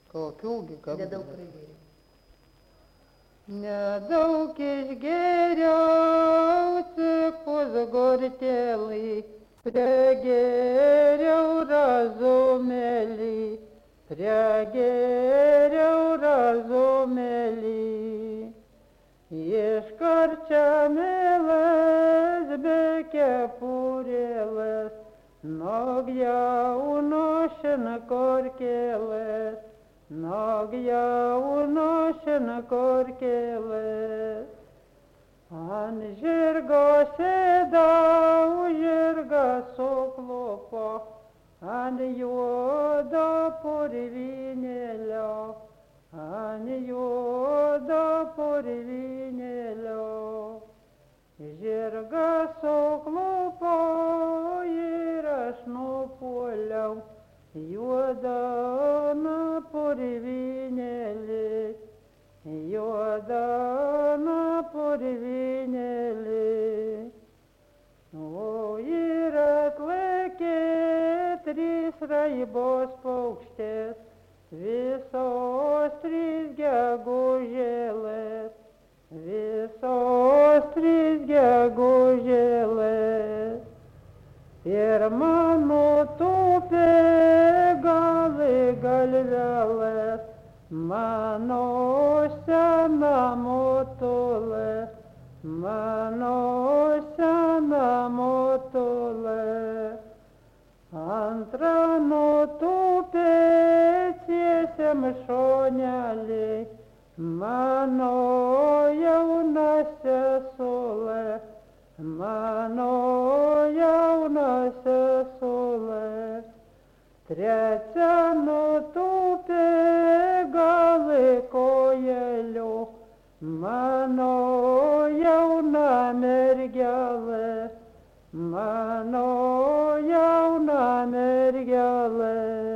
Kokių gi kam? Nedaug prigėrė. Nedaug išgėriau, tik pusgurtelį, prigėriau razumėlį, prigėriau razumėlį. Iškart čia mielas be kepurėlės, nogjaunu šinkorkėlės, nogjaunu šinkorkėlės. Ant žirgo sėdau, žirgas suklupo, ant juodo purvynėlio, ant juodo purvynėlio. Žirgas suklupo ir aš nupuoliau, juodana purvynėlė, juodana purvynėlė. O ir atlėkė 3 raibos paukštės, visos 3 gegužėlės, visos 3 gegužėlės. Pirma nutūpė gali galvelės, mano sena motulė, mano sena motulė. Antra nutūpė tiesiam šonelį, mano jauna sesulė, mano jauna sesulė. Trečia nutūpė gali kojeliu, mano jauna mergelė, mano jauna mergelė.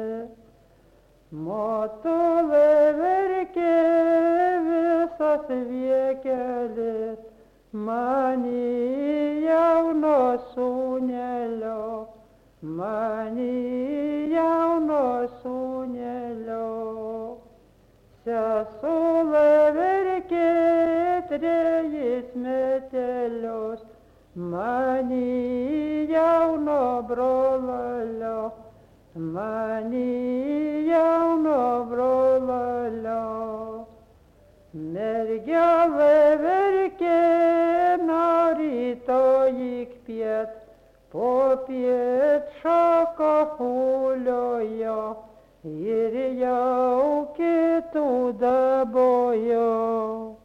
Motulė verkė visas viekelis, mani jauno sūnelio, mani jauno sūnelio. Sesulė verkė 3 metelius, mani jauno brolelio, mani jauno brolelio. Mergelė verkė nuo ryto iki piet, popiet šoka huliojo ir jau kitų dabojo.